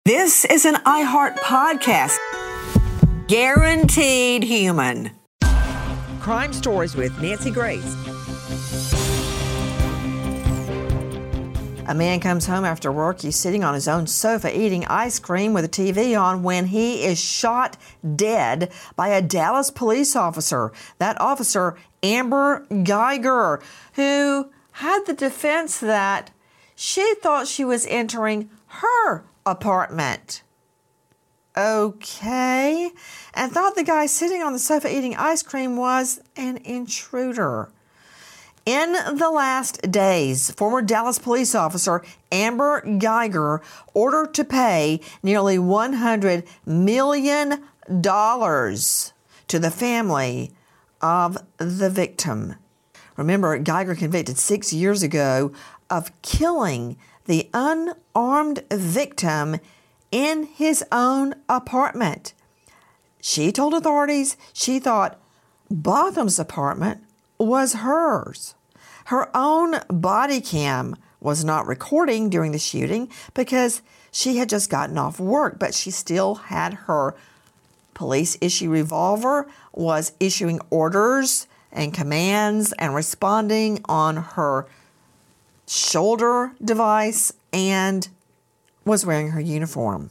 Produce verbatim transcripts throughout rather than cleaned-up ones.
This is an iHeart podcast. Guaranteed human. Crime Stories with Nancy Grace. A man comes home after work. He's sitting on his own sofa eating ice cream with a T V on when he is shot dead by a Dallas police officer. That officer, Amber Guyger, who had the defense that she thought she was entering her apartment. Okay. And thought the guy sitting on the sofa eating ice cream was an intruder. In the last days, former Dallas police officer Amber Guyger ordered to pay nearly one hundred million dollars to the family of the victim. Remember, Guyger convicted six years ago of killing the unarmed victim in his own apartment. She told authorities she thought Botham's apartment was hers. Her own body cam was not recording during the shooting because she had just gotten off work, but she still had her police issue revolver, was issuing orders and commands and responding on her shoulder device, and was wearing her uniform.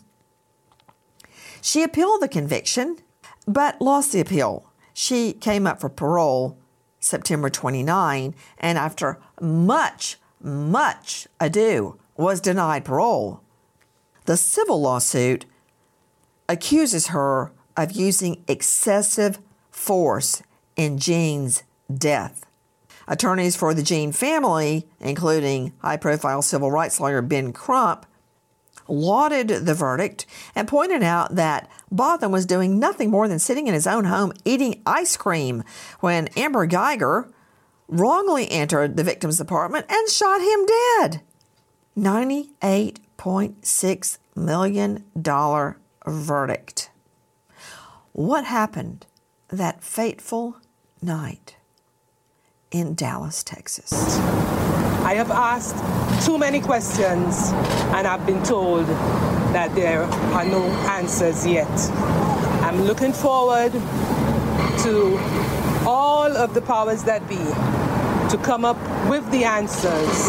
She appealed the conviction, but lost the appeal. She came up for parole September twenty-ninth, and after much, much ado, was denied parole. The civil lawsuit accuses her of using excessive force in Jean's death. Attorneys for the Jean family, including high-profile civil rights lawyer Ben Crump, lauded the verdict and pointed out that Botham was doing nothing more than sitting in his own home eating ice cream when Amber Guyger wrongly entered the victim's apartment and shot him dead. ninety-eight point six million dollars verdict. What happened that fateful night in Dallas, Texas? I have asked too many questions and I've been told that there are no answers yet. I'm looking forward to all of the powers that be to come up with the answers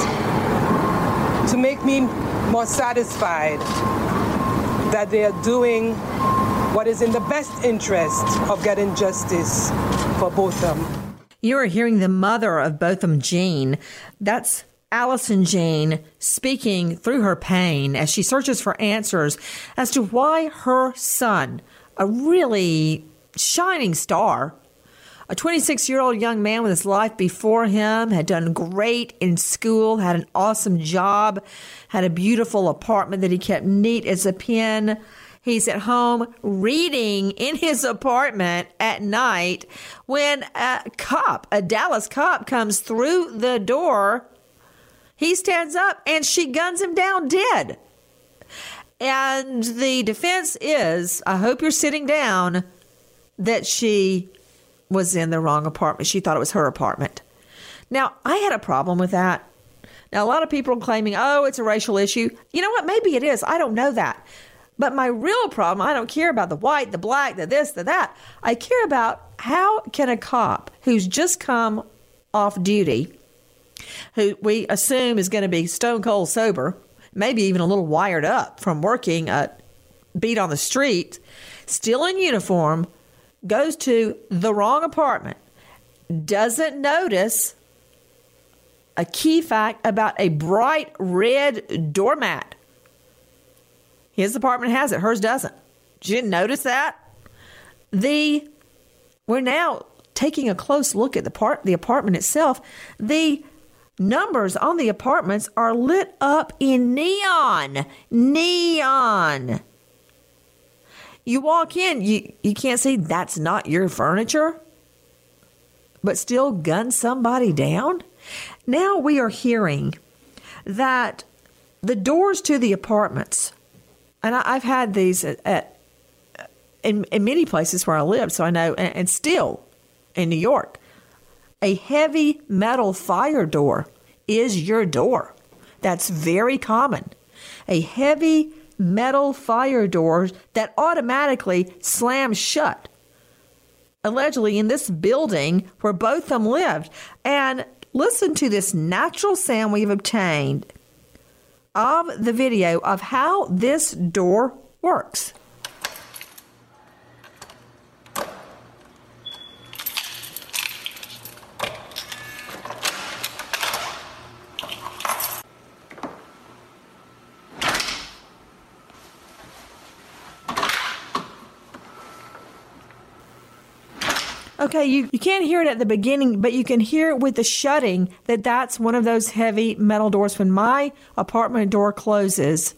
to make me more satisfied that they are doing what is in the best interest of getting justice for both of them. You are hearing the mother of Botham Jean. That's Allison Jean speaking through her pain as she searches for answers as to why her son, a really shining star, a twenty-six-year-old young man with his life before him, had done great in school, had an awesome job, had a beautiful apartment that he kept neat as a pin. He's at home reading in his apartment at night when a cop, a Dallas cop, comes through the door. He stands up and she guns him down dead. And the defense is, I hope you're sitting down, that she was in the wrong apartment. She thought it was her apartment. Now, I had a problem with that. Now, a lot of people are claiming, oh, it's a racial issue. You know what? Maybe it is. I don't know that. But my real problem, I don't care about the white, the black, the this, the that. I care about how can a cop who's just come off duty, who we assume is going to be stone cold sober, maybe even a little wired up from working a beat on the street, still in uniform, goes to the wrong apartment, doesn't notice a key fact about a bright red doormat. His apartment has it. Hers doesn't. She didn't notice that. The we're now taking a close look at the part the apartment itself. The numbers on the apartments are lit up in neon. Neon. You walk in, you, you can't see that's not your furniture, but still gun somebody down. Now we are hearing that the doors to the apartments, and I, I've had these at, at in, in many places where I lived, so I know, and, and still in New York, a heavy metal fire door is your door. That's very common. A heavy metal fire doors that automatically slam shut, allegedly in this building where both of them lived. And listen to this natural sound we have obtained of the video of how this door works. Okay, you, you can't hear it at the beginning, but you can hear it with the shutting that that's one of those heavy metal doors. When my apartment door closes,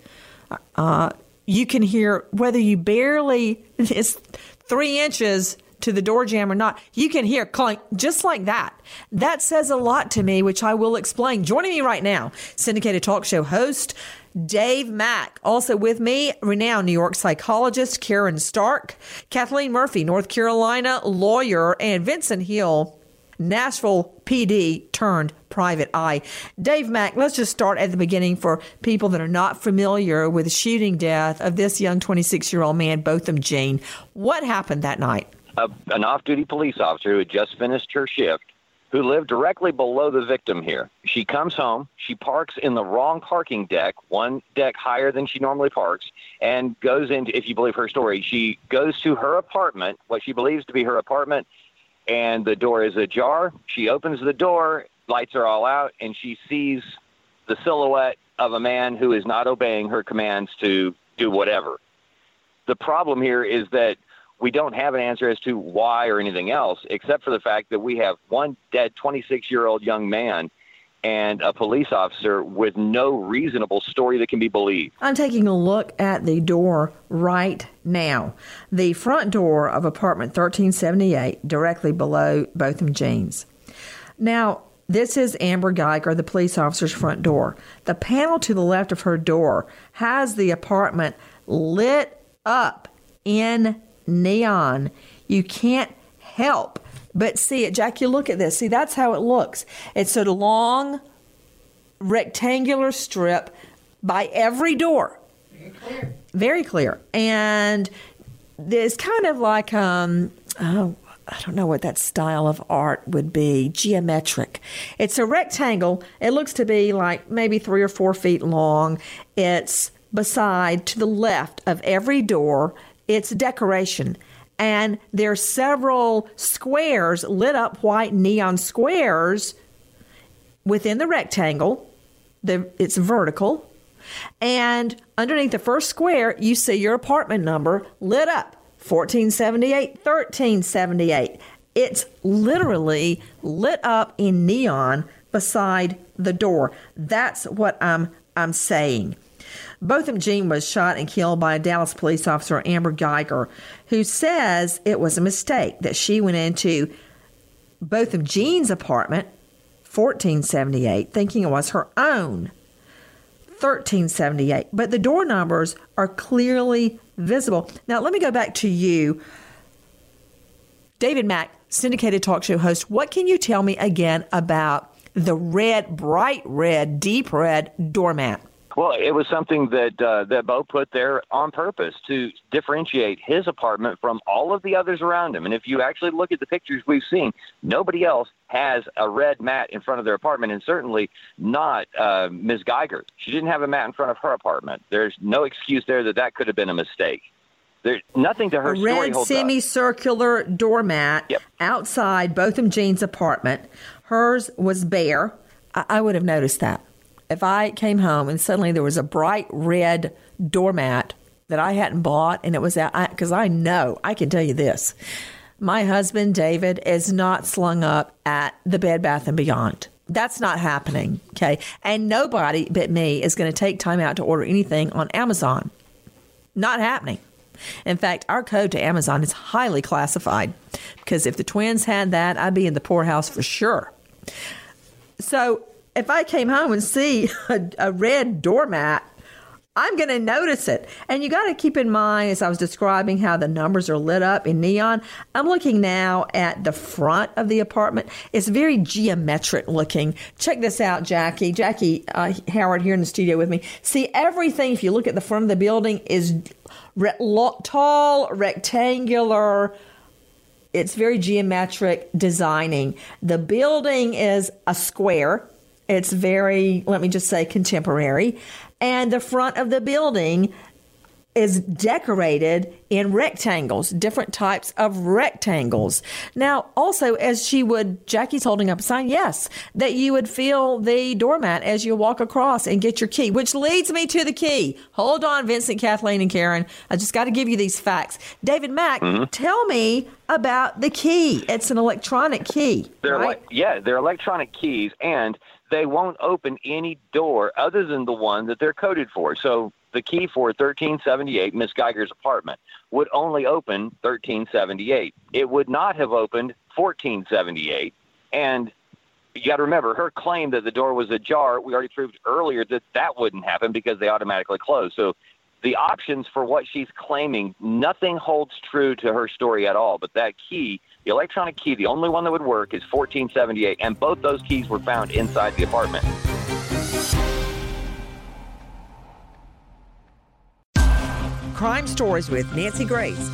uh, you can hear whether you barely, it's three inches to the door jamb or not, you can hear clink just like that. That says a lot to me, which I will explain. Joining me right now, syndicated talk show host Dave Mack. Also with me, renowned New York psychologist Karen Stark, Kathleen Murphy, North Carolina lawyer, and Vincent Hill, Nashville P D turned private eye. Dave Mack, let's just start at the beginning for people that are not familiar with the shooting death of this young twenty-six-year-old man, Botham Jean. What happened that night? A, an off-duty police officer who had just finished her shift, who lived directly below the victim here. She comes home, she parks in the wrong parking deck, one deck higher than she normally parks, and goes into, if you believe her story, she goes to her apartment, what she believes to be her apartment, and the door is ajar. She opens the door, lights are all out, and she sees the silhouette of a man who is not obeying her commands to do whatever. The problem here is that we don't have an answer as to why or anything else, except for the fact that we have one dead twenty-six-year-old young man and a police officer with no reasonable story that can be believed. I'm taking a look at the door right now. The front door of apartment thirteen seventy-eight, directly below Botham Jean's. Now, this is Amber Geiger, the police officer's front door. The panel to the left of her door has the apartment lit up in neon. You can't help but see it. Jack, you look at this. See, that's how it looks. It's a long rectangular strip by every door. Very clear. Very clear. And it's kind of like, um, oh, I don't know what that style of art would be, geometric. It's a rectangle. It looks to be like maybe three or four feet long. It's beside, to the left of every door, it's decoration. And there's several squares, lit up white neon squares within the rectangle. The, it's vertical. And underneath the first square, you see your apartment number lit up, fourteen seventy-eight, thirteen seventy-eight. It's literally lit up in neon beside the door. That's what I'm I'm saying. Botham Jean was shot and killed by a Dallas police officer, Amber Geiger, who says it was a mistake that she went into Botham Jean's apartment, fourteen seventy-eight, thinking it was her own, thirteen seventy-eight. But the door numbers are clearly visible. Now, let me go back to you, David Mack, syndicated talk show host. What can you tell me again about the red, bright red, deep red doormat? Well, it was something that uh, that Bo put there on purpose to differentiate his apartment from all of the others around him. And if you actually look at the pictures we've seen, nobody else has a red mat in front of their apartment, and certainly not uh, Miz Geiger. She didn't have a mat in front of her apartment. There's no excuse there that that could have been a mistake. There's nothing to her a story red holds up. semicircular doormat Yep. outside Botham Jean's apartment. Hers was bare. I, I would have noticed that. If I came home and suddenly there was a bright red doormat that I hadn't bought and it was out, because I, I know, I can tell you this, my husband, David, is not slung up at the Bed Bath and Beyond. That's not happening, okay? And nobody but me is going to take time out to order anything on Amazon. Not happening. In fact, our code to Amazon is highly classified, because if the twins had that, I'd be in the poorhouse for sure. So if I came home and see a, a red doormat I'm going to notice it. And you got to keep in mind, as I was describing how the numbers are lit up in neon, I'm looking now at the front of the apartment. It's very geometric looking. Check this out, Jackie. Jackie uh, Howard here in the studio with me. See, everything, if you look at the front of the building, is re- lo- tall, rectangular. It's very geometric designing. The building is a square. It's very, let me just say, contemporary. And the front of the building is decorated in rectangles, different types of rectangles. Now, also, as she would, Jackie's holding up a sign, yes, that you would feel the doormat as you walk across and get your key, which leads me to the key. Hold on, Vincent, Kathleen, and Karen. I just got to give you these facts. David Mack, mm-hmm. tell me about the key. It's an electronic key, they're right? Like, yeah, they're electronic keys, and they won't open any door other than the one that they're coded for. So the key for thirteen seventy-eight, Miss Geiger's apartment, would only open thirteen seventy-eight. It would not have opened fourteen seventy-eight. And you got to remember, her claim that the door was ajar, we already proved earlier that that wouldn't happen because they automatically close. So the options for what she's claiming, nothing holds true to her story at all. But that key, the electronic key, the only one that would work is fourteen seventy-eight. And both those keys were found inside the apartment. Crime Stories with Nancy Grace.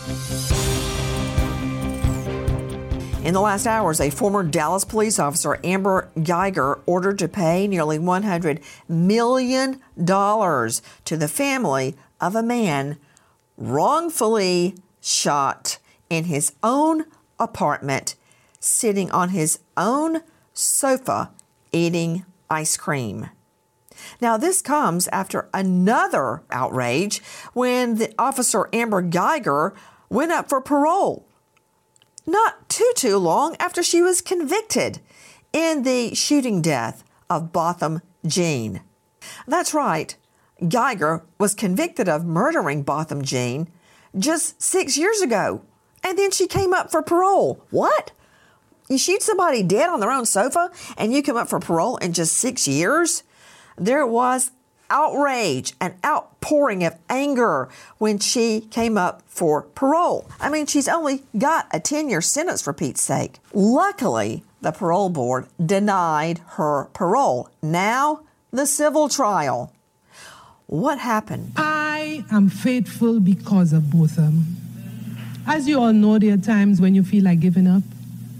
In the last hours, a former Dallas police officer, Amber Geiger, ordered to pay nearly one hundred million dollars to the family of a man wrongfully shot in his own apartment, sitting on his own sofa, eating ice cream. Now, this comes after another outrage when the officer Amber Geiger went up for parole. Not too, too long after she was convicted in the shooting death of Botham Jean. That's right, Geiger was convicted of murdering Botham Jean just six years ago, and then she came up for parole. What? You shoot somebody dead on their own sofa and you come up for parole in just six years? There was outrage, an outpouring of anger when she came up for parole. I mean, she's only got a ten-year sentence, for Pete's sake. Luckily, the parole board denied her parole. Now, the civil trial. What happened? I am faithful because of Botham. As you all know, there are times when you feel like giving up.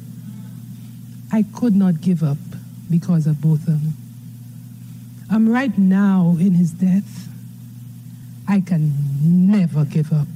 I could not give up because of Botham. I'm right now in his death. I can never give up.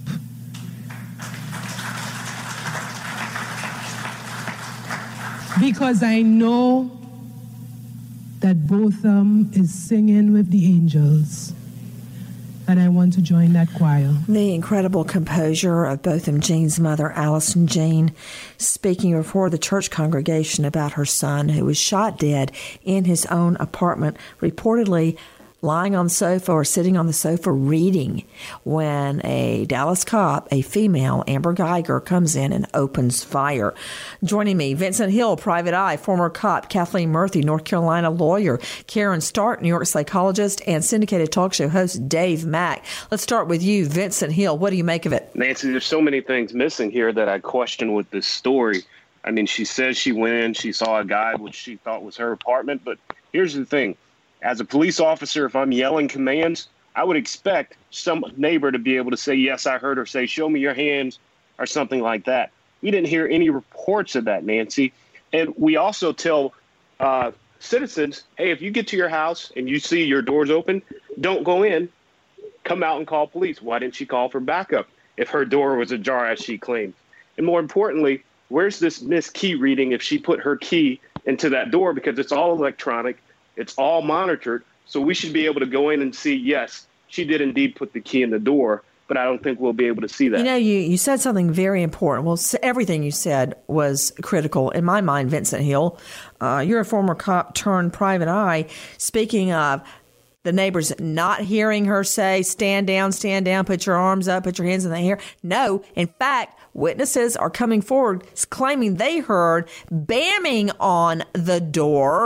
Because I know that Botham is singing with the angels. And I want to join that choir. The incredible composure of Botham Jean's mother, Allison Jean, speaking before the church congregation about her son who was shot dead in his own apartment, reportedly lying on the sofa or sitting on the sofa reading when a Dallas cop, a female, Amber Geiger, comes in and opens fire. Joining me, Vincent Hill, Private Eye, former cop, Kathleen Murphy, North Carolina lawyer, Karen Stark, New York psychologist, and syndicated talk show host Dave Mack. Let's start with you, Vincent Hill. What do you make of it? Nancy, there's so many things missing here that I question with this story. I mean, she says she went in, she saw a guy which she thought was her apartment, but here's the thing. As a police officer, if I'm yelling commands, I would expect some neighbor to be able to say, yes, I heard her say, show me your hands, or something like that. We didn't hear any reports of that, Nancy. And we also tell uh, citizens, hey, if you get to your house and you see your doors open, don't go in. Come out and call police. Why didn't she call for backup if her door was ajar, as she claimed? And more importantly, where's this Miss Key reading if she put her key into that door? Because it's all electronic. It's all monitored, so we should be able to go in and see, yes, she did indeed put the key in the door, but I don't think we'll be able to see that. You know, you, you said something very important. Well, everything you said was critical in my mind, Vincent Hill. Uh, you're a former cop turned private eye. Speaking of the neighbors not hearing her say, stand down, stand down, put your arms up, put your hands in the air. No, in fact, witnesses are coming forward claiming they heard bamming on the door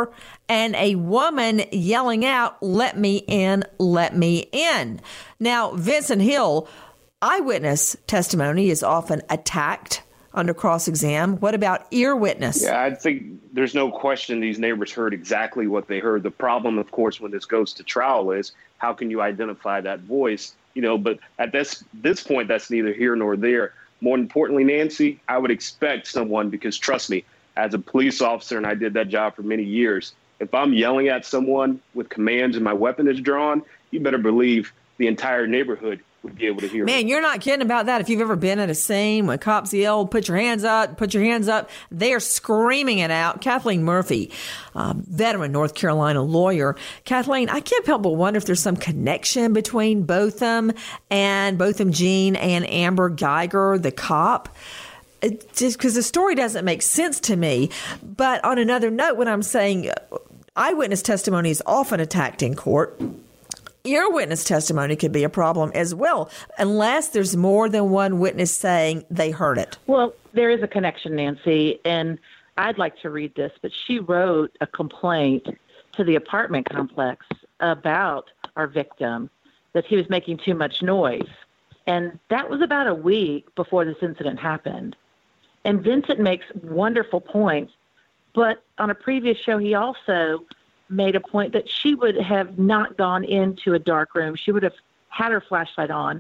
and a woman yelling out, "Let me in, let me in." Now, Vincent Hill, eyewitness testimony is often attacked under cross-exam. What about ear witness? Yeah, I think there's no question these neighbors heard exactly what they heard. The problem, of course, when this goes to trial is how can you identify that voice? You know, but at this this point, that's neither here nor there. More importantly, Nancy, I would expect someone, because trust me, as a police officer, and I did that job for many years, if I'm yelling at someone with commands and my weapon is drawn, you better believe the entire neighborhood would be able to hear. Man, me. You're not kidding about that. If you've ever been at a scene when cops yell, "Put your hands up, put your hands up," they are screaming it out. Kathleen Murphy, um, veteran North Carolina lawyer. Kathleen, I can't help but wonder if there's some connection between Botham and Botham Jean and Amber Guyger, the cop. It, just because the story doesn't make sense to me. But on another note, when I'm saying eyewitness testimony is often attacked in court, ear witness testimony could be a problem as well, unless there's more than one witness saying they heard it. Well, there is a connection, Nancy, and I'd like to read this, but she wrote a complaint to the apartment complex about our victim, that he was making too much noise. And that was about a week before this incident happened. And Vincent makes wonderful points, but on a previous show, he also made a point that she would have not gone into a dark room. She would have had her flashlight on.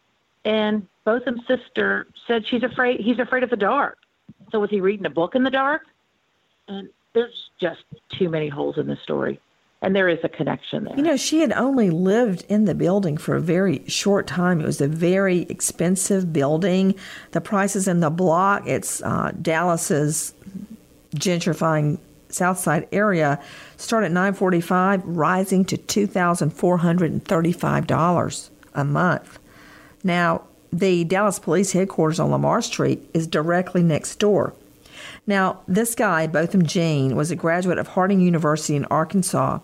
And Botham's sister said she's afraid, he's afraid of the dark. So was he reading a book in the dark? And there's just too many holes in this story. And there is a connection there. You know, she had only lived in the building for a very short time. It was a very expensive building. The prices in the block, it's uh, Dallas's gentrifying South Side area, start at nine forty-five, rising to two thousand four hundred thirty-five dollars a month. Now, the Dallas Police headquarters on Lamar Street is directly next door. Now, this guy, Botham Jean, was a graduate of Harding University in Arkansas.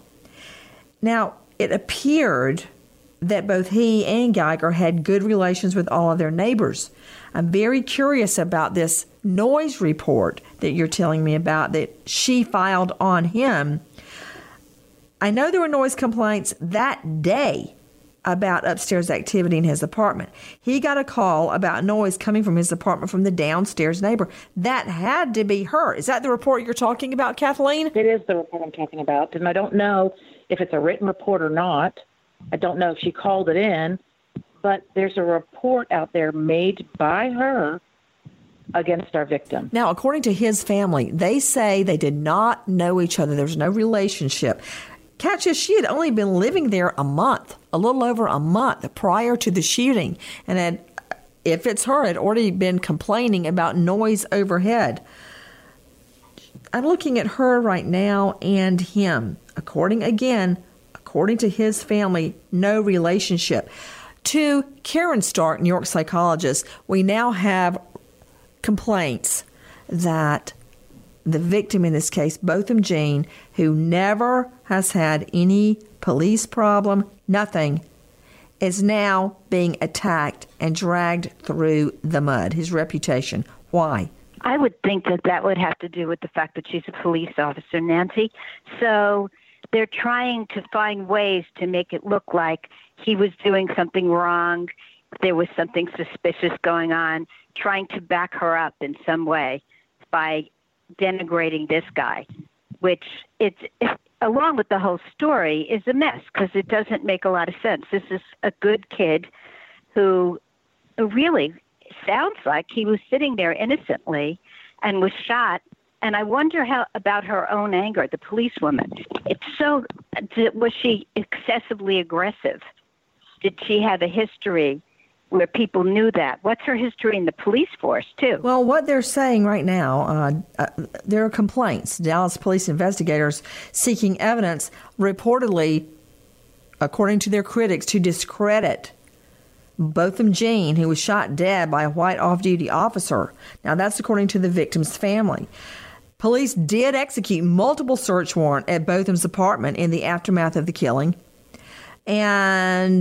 Now, it appeared that both he and Guyger had good relations with all of their neighbors. I'm very curious about this noise report that you're telling me about that she filed on him. I know there were noise complaints that day about upstairs activity in his apartment. He got a call about noise coming from his apartment from the downstairs neighbor. That had to be her. Is that the report you're talking about, Kathleen? It is the report I'm talking about, and I don't know if it's a written report or not. I don't know if she called it in, but there's a report out there made by her against our victim. Now, according to his family, they say they did not know each other. There was no relationship. Catch this, she had only been living there a month, a little over a month prior to the shooting, and had, if it's her, had already been complaining about noise overhead. I'm looking at her right now and him. According, again, according to his family, no relationship. To Karen Stark, New York psychologist, we now have complaints that the victim in this case, Botham Jean, who never has had any police problem, nothing, is now being attacked and dragged through the mud. His reputation. Why? I would think that that would have to do with the fact that she's a police officer, Nancy. So they're trying to find ways to make it look like he was doing something wrong, there was something suspicious going on, trying to back her up in some way by denigrating this guy, which it's, along with the whole story, is a mess because it doesn't make a lot of sense. This is a good kid who really sounds like he was sitting there innocently and was shot. And I wonder how about her own anger, the policewoman. It's so, was she excessively aggressive? Did she have a history where people knew that? What's her history in the police force, too? Well, what they're saying right now, uh, uh, there are complaints. Dallas police investigators seeking evidence, reportedly, according to their critics, to discredit Botham Jean, who was shot dead by a white off-duty officer. Now, that's according to the victim's family. Police did execute multiple search warrants at Botham's apartment in the aftermath of the killing. And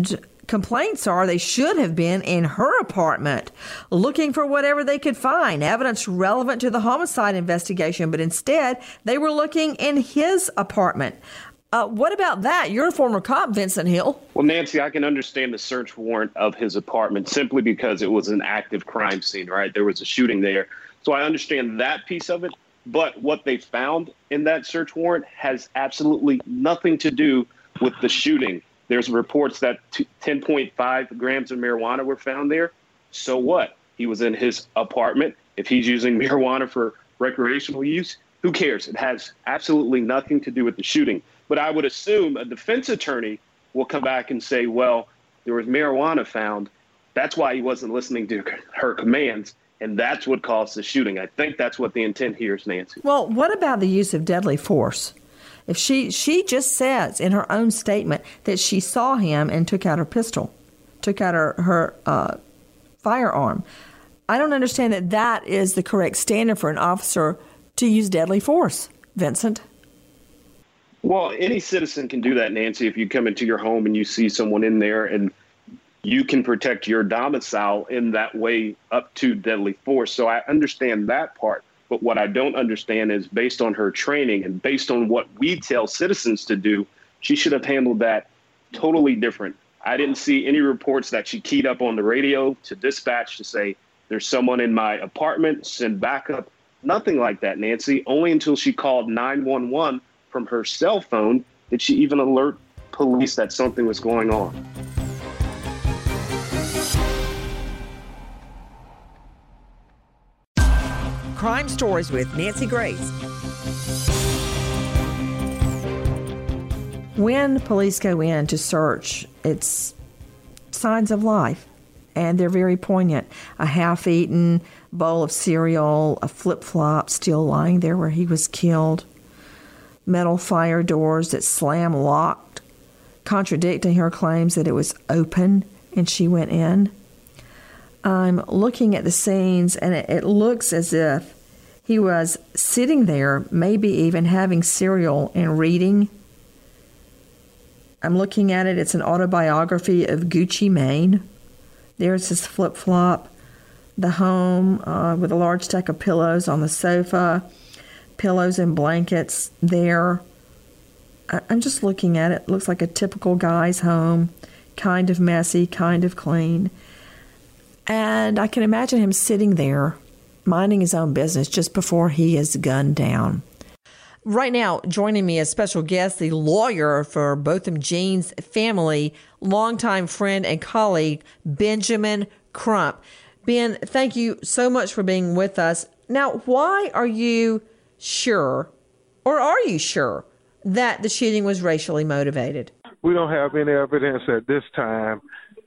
complaints are they should have been in her apartment, looking for whatever they could find, evidence relevant to the homicide investigation, but instead they were looking in his apartment. Uh, what about that? You're a former cop, Vincent Hill. Well, Nancy, I can understand the search warrant of his apartment simply because it was an active crime scene, right? There was a shooting there. So I understand that piece of it. But what they found in that search warrant has absolutely nothing to do with the shooting. There's reports that ten point five grams of marijuana were found there. So what? He was in his apartment. If he's using marijuana for recreational use, who cares? It has absolutely nothing to do with the shooting. But I would assume a defense attorney will come back and say, well, there was marijuana found. That's why he wasn't listening to her commands. And that's what caused the shooting. I think that's what the intent here is, Nancy. Well, what about the use of deadly force? If she she just says in her own statement that she saw him and took out her pistol, took out her, her uh, firearm, I don't understand that that is the correct standard for an officer to use deadly force, Vincent. Well, any citizen can do that, Nancy. If you come into your home and you see someone in there, and you can protect your domicile in that way up to deadly force. So I understand that part. But what I don't understand is, based on her training and based on what we tell citizens to do, she should have handled that totally different. I didn't see any reports that she keyed up on the radio to dispatch to say, there's someone in my apartment, send backup. Nothing like that, Nancy. Only until she called nine one one from her cell phone did she even alert police that something was going on. Crime Stories with Nancy Grace. When police go in to search, it's signs of life, and they're very poignant. A half-eaten bowl of cereal, a flip-flop still lying there where he was killed, metal fire doors that slam locked, contradicting her claims that it was open and she went in. I'm looking at the scenes, and it, it looks as if he was sitting there, maybe even having cereal and reading. I'm looking at it. It's an autobiography of Gucci Mane. There's his flip-flop, the home uh, with a large stack of pillows on the sofa, pillows and blankets there. I, I'm just looking at it. It looks like a typical guy's home, kind of messy, kind of clean. And I can imagine him sitting there, minding his own business just before he is gunned down. Right now, joining me as special guest, the lawyer for Botham Jean's family, longtime friend and colleague, Benjamin Crump. Ben, thank you so much for being with us. Now, why are you sure, or are you sure, that the shooting was racially motivated? We don't have any evidence at this time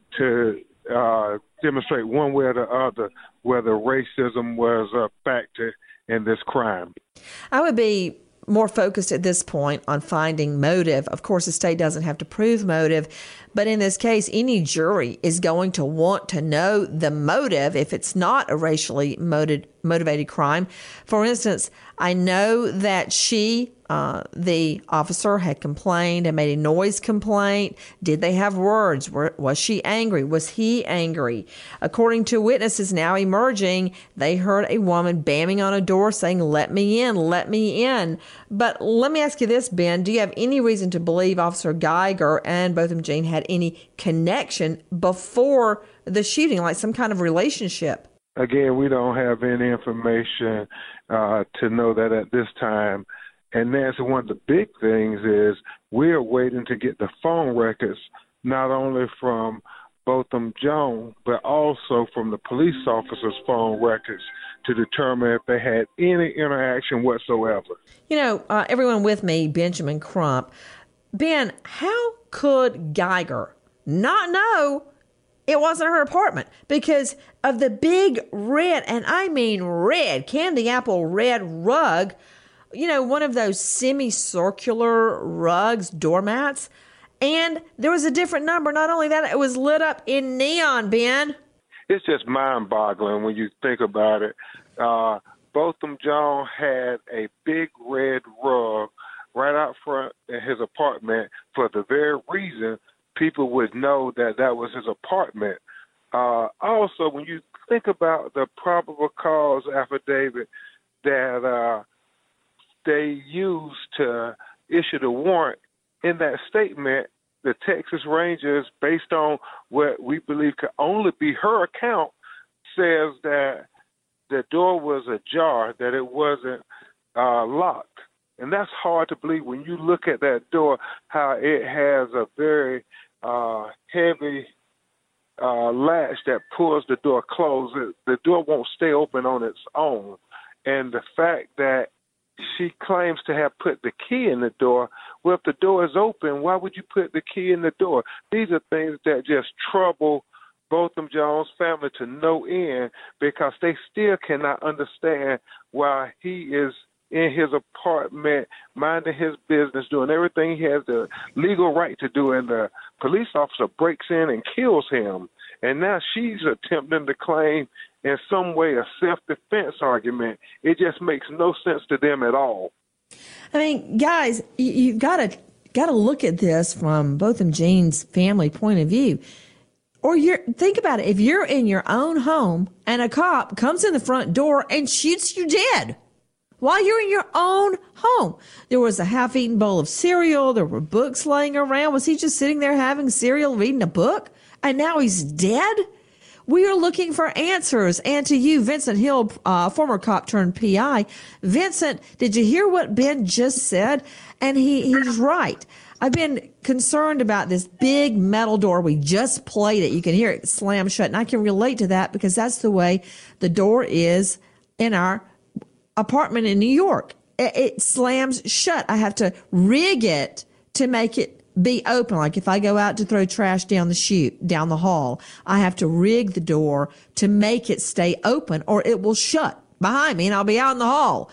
to uh, demonstrate one way or the other whether racism was a factor in this crime. I would be more focused at this point on finding motive. Of course, the state doesn't have to prove motive, but in this case, any jury is going to want to know the motive if it's not a racially motiv- motivated crime. For instance, I know that she, uh, the officer, had complained and made a noise complaint. Did they have words? Were, was she angry? Was he angry? According to witnesses now emerging, they heard a woman bamming on a door saying, "Let me in, let me in." But let me ask you this, Ben. Do you have any reason to believe Officer Geiger and Botham Jean had any connection before the shooting, like some kind of relationship? Again, we don't have any information uh, to know that at this time. And Nancy, one of the big things is we're waiting to get the phone records, not only from Botham Jean, but also from the police officers' phone records to determine if they had any interaction whatsoever. You know, uh, everyone with me, Benjamin Crump. Ben, how could Geiger not know it wasn't her apartment? Because of the big red, and I mean red, candy apple red rug, you know, one of those semicircular rugs, doormats, and there was a different number. Not only that, it was lit up in neon, Ben. It's just mind-boggling when you think about it. Uh, Botham Jean had a big red rug right out front in his apartment for the very reason people would know that that was his apartment. Uh, also, when you think about the probable cause affidavit that uh, they used to issue the warrant, in that statement, the Texas Rangers, based on what we believe could only be her account, says that the door was ajar, that it wasn't uh, locked. And that's hard to believe when you look at that door, how it has a very uh, heavy uh, latch that pulls the door closed. The door won't stay open on its own. And the fact that she claims to have put the key in the door, well, if the door is open, why would you put the key in the door? These are things that just trouble Botham Jones' family to no end, because they still cannot understand why he is in his apartment, minding his business, doing everything he has the legal right to do, and the police officer breaks in and kills him. And now she's attempting to claim in some way a self-defense argument. It just makes no sense to them at all. I mean, guys, you, you've got to got to look at this from Botham Jean's family point of view. Or you're think about it. If you're in your own home and a cop comes in the front door and shoots you dead while you're in your own home, there was a half-eaten bowl of cereal, there were books laying around. Was he just sitting there having cereal, reading a book, and now he's dead? We are looking for answers. And to you, Vincent Hill, uh, former cop turned P I. Vincent, did you hear what Ben just said? And he, he's right. I've been concerned about this big metal door. We just played it. You can hear it slam shut. And I can relate to that because that's the way the door is in our apartment in New York. It, it slams shut. I have to rig it to make it be open. Like if I go out to throw trash down the chute, down the hall, I have to rig the door to make it stay open or it will shut behind me and I'll be out in the hall.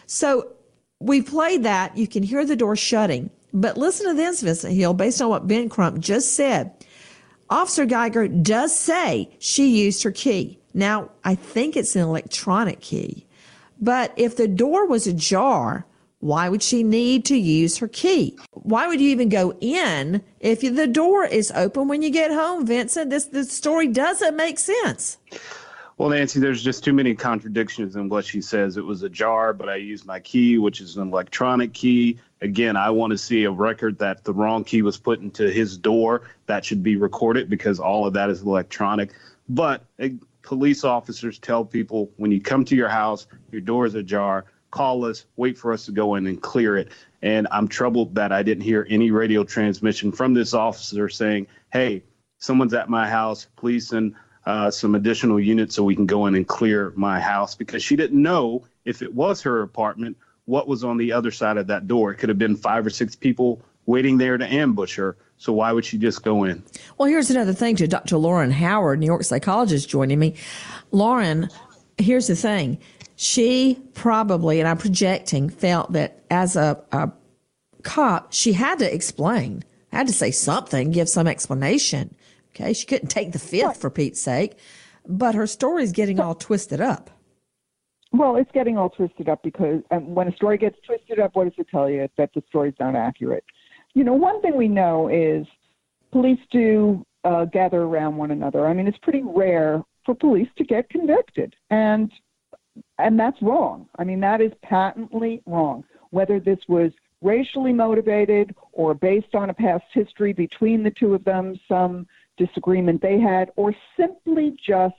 So we played that. You can hear the door shutting. But listen to this, Vincent Hill, based on what Ben Crump just said. Officer Geiger does say she used her key. Now, I think it's an electronic key. But if the door was ajar, why would she need to use her key? Why would you even go in if the door is open when you get home, Vincent? This, this story doesn't make sense. Well, Nancy, there's just too many contradictions in what she says. It was ajar, but I used my key, which is an electronic key. Again, I want to see a record that the wrong key was put into his door. That should be recorded because all of that is electronic. But uh, police officers tell people when you come to your house, your door is ajar, call us, wait for us to go in and clear it. And I'm troubled that I didn't hear any radio transmission from this officer saying, hey, someone's at my house, please send uh, some additional units so we can go in and clear my house, because she didn't know if it was her apartment, what was on the other side of that door. It could have been five or six people waiting there to ambush her. So why would she just go in? Well, here's another thing to Doctor Lauren Howard, New York psychologist, joining me. Lauren, here's the thing. She probably, and I'm projecting, felt that as a, a cop, she had to explain, had to say something, give some explanation. Okay, she couldn't take the fifth right. for Pete's sake, but her story is getting all twisted up. Well, it's getting all twisted up because um, when a story gets twisted up, what does it tell you? It's that the story's not accurate. You know, one thing we know is police do uh, gather around one another. I mean, it's pretty rare for police to get convicted, and and that's wrong. I mean, that is patently wrong. Whether this was racially motivated or based on a past history between the two of them, some disagreement they had, or simply just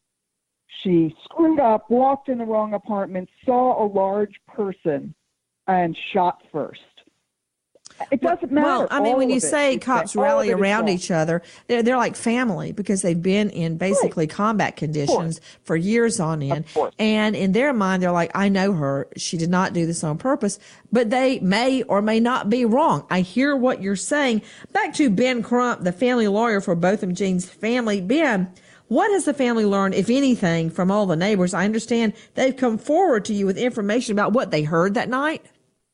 she screwed up, walked in the wrong apartment, saw a large person, and shot first. It doesn't matter. Well, I mean, when you it. say it's cops all rally of it around each other, they're, they're like family because they've been in basically right. combat conditions for years on end. And in their mind, they're like, I know her. She did not do this on purpose. But they may or may not be wrong. I hear what you're saying. Back to Ben Crump, the family lawyer for Botham Jean's family. Ben, what has the family learned, if anything, from all the neighbors? I understand they've come forward to you with information about what they heard that night.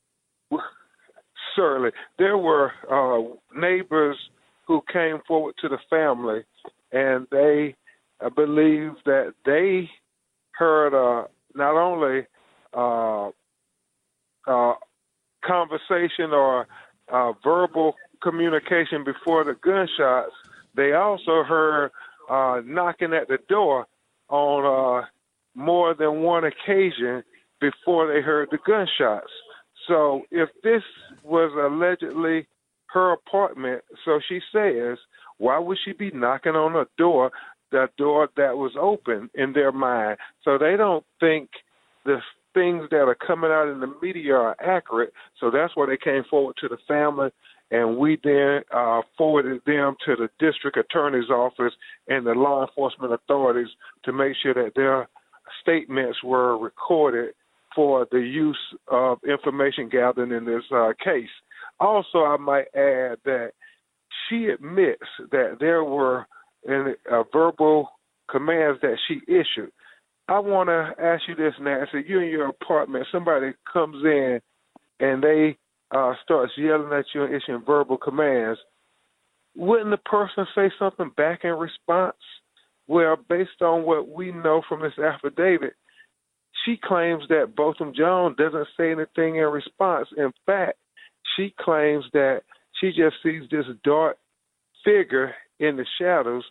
Certainly. There were uh, neighbors who came forward to the family, and they uh, believe that they heard uh, not only uh, uh, conversation or uh, verbal communication before the gunshots, they also heard uh, knocking at the door on uh, more than one occasion before they heard the gunshots. So if this was allegedly her apartment, so she says, why would she be knocking on a door, the door that was open in their mind? So they don't think the things that are coming out in the media are accurate. So that's why they came forward to the family, and we then uh, forwarded them to the district attorney's office and the law enforcement authorities to make sure that their statements were recorded for the use of information gathering in this uh, case. Also, I might add that she admits that there were uh, verbal commands that she issued. I want to ask you this, Nancy. You're in your apartment. Somebody comes in and they uh, starts yelling at you and issuing verbal commands. Wouldn't the person say something back in response? Well, based on what we know from this affidavit, she claims that Botham Jones doesn't say anything in response. In fact, she claims that she just sees this dark figure in the shadows,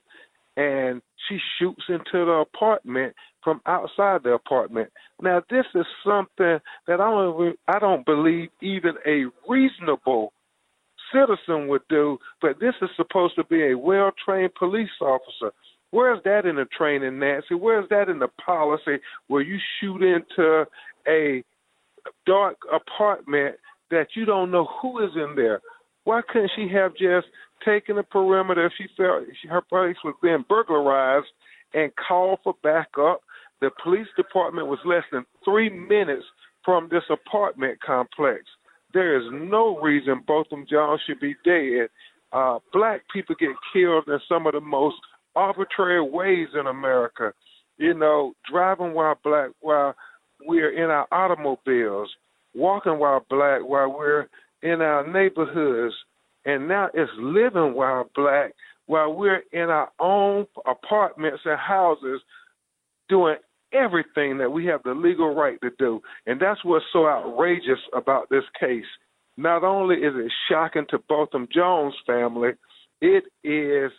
and she shoots into the apartment from outside the apartment. Now, this is something that I don't, I don't believe even a reasonable citizen would do, but this is supposed to be a well-trained police officer. Where's that in the training, Nancy? Where's that in the policy where you shoot into a dark apartment that you don't know who is in there? Why couldn't she have just taken the perimeter if she felt her place was being burglarized and called for backup? The police department was less than three minutes from this apartment complex. There is no reason Botham Jones should be dead. Uh, black people get killed in some of the most arbitrary ways in America. You know, driving while black, while we're in our automobiles, walking while black, while we're in our neighborhoods, and now it's living while black, while we're in our own apartments and houses doing everything that we have the legal right to do. And that's what's so outrageous about this case. Not only is it shocking to Botham Jones' family, it is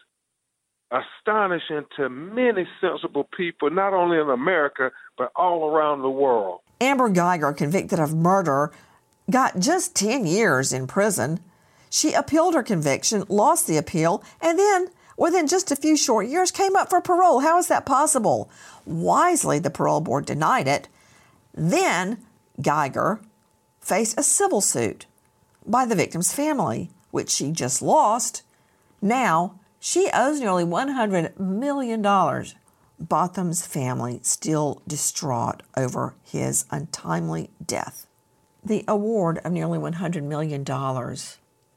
astonishing to many sensible people, not only in America, but all around the world. Amber Guyger, convicted of murder, got just ten years in prison. She appealed her conviction, lost the appeal, and then, within just a few short years, came up for parole. How is that possible? Wisely, the parole board denied it. Then, Guyger faced a civil suit by the victim's family, which she just lost. Now, she owes nearly one hundred million dollars. Botham's family still distraught over his untimely death. The award of nearly one hundred million dollars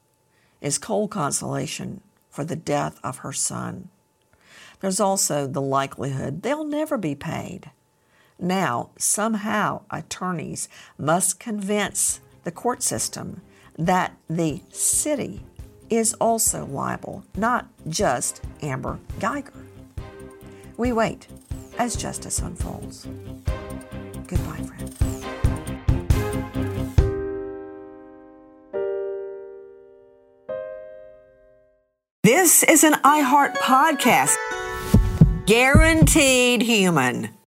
is cold consolation for the death of her son. There's also the likelihood they'll never be paid. Now, somehow, attorneys must convince the court system that the city is also liable, not just Amber Guyger. We wait as justice unfolds. Goodbye, friends. This is an iHeart podcast. Guaranteed human.